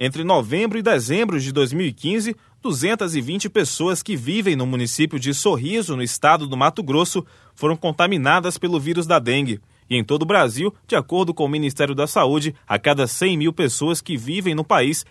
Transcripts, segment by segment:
Entre novembro e dezembro de 2015, 220 pessoas que vivem no município de Sorriso, no estado do Mato Grosso, foram contaminadas pelo vírus da dengue. E em todo o Brasil, de acordo com o Ministério da Saúde, a cada 100 mil pessoas que vivem no país,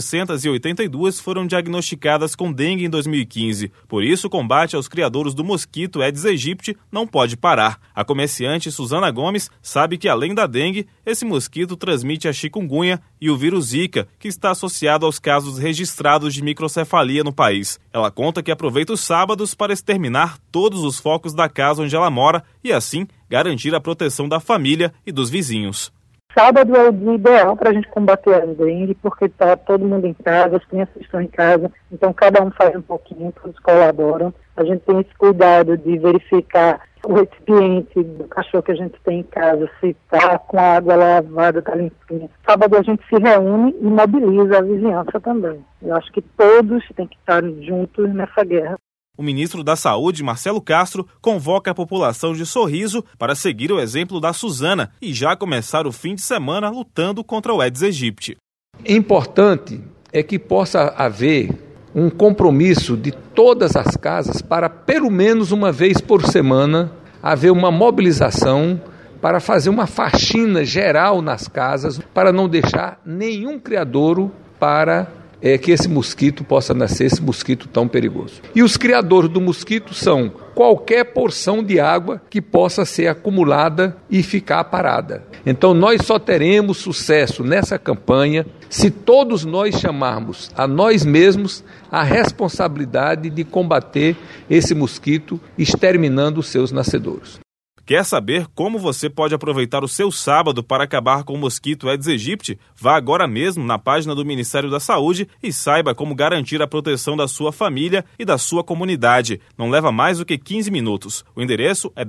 782 foram diagnosticadas com dengue em 2015. Por isso, o combate aos criadouros do mosquito Aedes aegypti não pode parar. A comerciante Suzana Gomes sabe que, além da dengue, esse mosquito transmite a chikungunya e o vírus Zika, que está associado aos casos registrados de microcefalia no país. Ela conta que aproveita os sábados para exterminar todos os focos da casa onde ela mora e, assim, garantir a proteção da família e dos vizinhos. Sábado é o dia ideal para a gente combater a dengue, porque está todo mundo em casa, as crianças estão em casa, então cada um faz um pouquinho, todos colaboram. A gente tem esse cuidado de verificar o recipiente do cachorro que a gente tem em casa, se está com a água lavada, está limpinha. Sábado a gente se reúne e mobiliza a vizinhança também. Eu acho que todos têm que estar juntos nessa guerra. O ministro da Saúde, Marcelo Castro, convoca a população de Sorriso para seguir o exemplo da Suzana e já começar o fim de semana lutando contra o Aedes aegypti. Importante é que possa haver um compromisso de todas as casas para, pelo menos uma vez por semana, haver uma mobilização para fazer uma faxina geral nas casas, para não deixar nenhum criadouro para que esse mosquito possa nascer, esse mosquito tão perigoso. E os criadores do mosquito são qualquer porção de água que possa ser acumulada e ficar parada. Então nós só teremos sucesso nessa campanha se todos nós chamarmos a nós mesmos a responsabilidade de combater esse mosquito, exterminando os seus nascedouros. Quer saber como você pode aproveitar o seu sábado para acabar com o mosquito Aedes aegypti? Vá agora mesmo na página do Ministério da Saúde e saiba como garantir a proteção da sua família e da sua comunidade. Não leva mais do que 15 minutos. O endereço é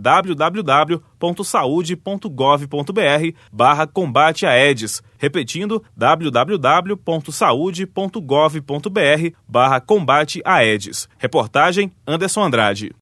www.saude.gov.br/combate a Aedes. Repetindo, www.saude.gov.br/combate a Aedes. Reportagem Anderson Andrade.